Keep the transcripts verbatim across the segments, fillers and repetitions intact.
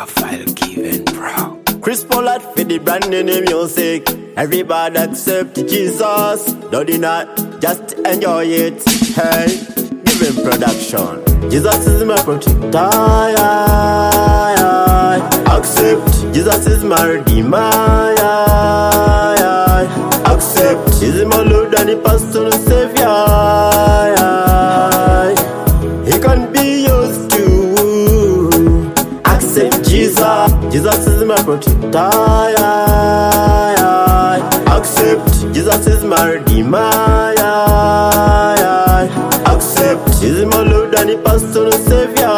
Profile given, bro. Chris Pollard for the brand new music. Everybody accept Jesus. Don't deny, just enjoy it. Hey, given production. Jesus is my protector. Accept, Jesus is my redeemer. Accept, He's my Lord and the personal Savior. He can be yours too. Accept Jesus. Jesus is my protector. Accept, Jesus is my redeemer. Accept, He's my Lord and the personal Savior.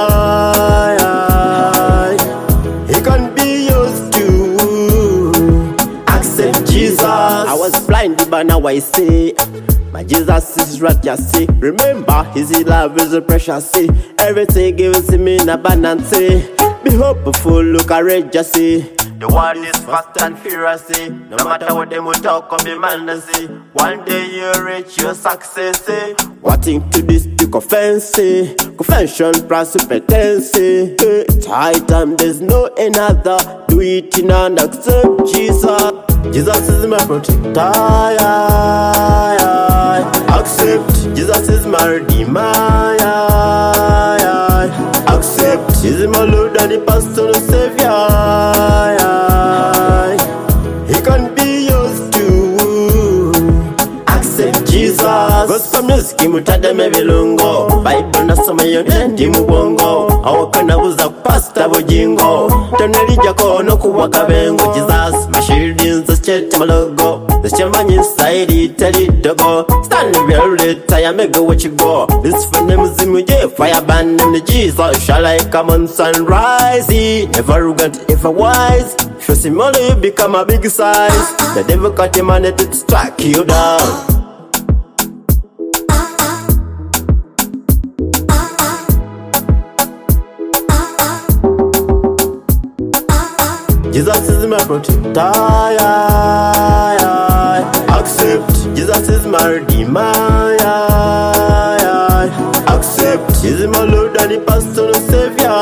He can be yours too. Accept Jesus. I was blind, but now I see. My Jesus is what you see. Remember, His love is a precious sea. Everything gives Him in abundance. Be hopeful, look courageous. The world is fast and furious. No matter what them will talk or be man to see. One day you reach your success. Wanting to this to confess. Confession plus repentance. It's high time, there's no another. Do it in and accept Jesus. Jesus is my protector. Accept, Jesus is my redeemer. Accept, He's my Lord and the personal Savior. He can be yours too. Accept Jesus. Gospel music mutademe bilungo. Bible nasoma yone ndi mubongo. Awakana buza pasta bujingo. Tonelija kono kuwa kabengo. Jesus, my shield is the church, my logo. The chairman inside it, tell it to go. Stand real late, I am go what you go. This for them is in fire band and the Jesus shall I come on sunrise. Never arrogant, ever wise. Show him only become a big size. The devil cut him and it strike you down. Jesus is my protector. Accept, Jesus is my redeemer. Accept, He's my Lord and the personal Savior.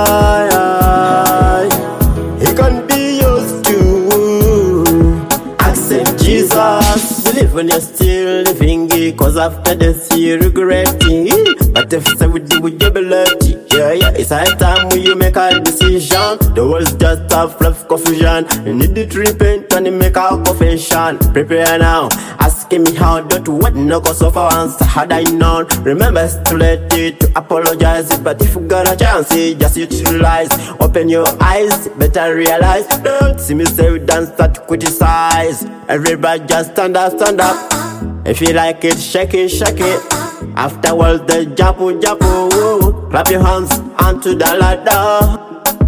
He can be yours too. Accept Jesus. Believe when you're still living, cause after death you regret it. But if so with you, with your ability. Yeah, yeah, it's high time when you make a decision. The world's just a fluff confusion. You need to repent and make a confession. Prepare now, asking me how, don't what, no cause of answer. Had I known, remember it's too late to apologize. But if you got a chance, just utilize. Open your eyes, better realize. Don't see me say we don't start to criticize. Everybody just stand up, stand up. If you like it, shake it, shake it. Afterwards, the japu japu. Clap your hands onto the ladder.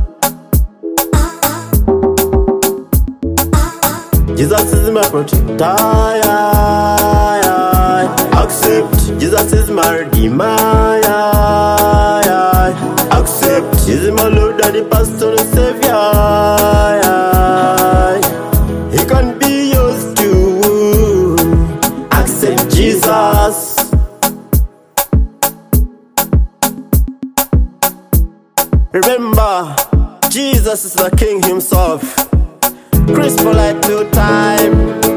Jesus is my protector. Accept, Jesus is my redeemer. Accept, He's my Lord and the personal Savior. He can be yours too. Accept Jesus. Remember, Jesus is the King himself. Chris Pollard two time.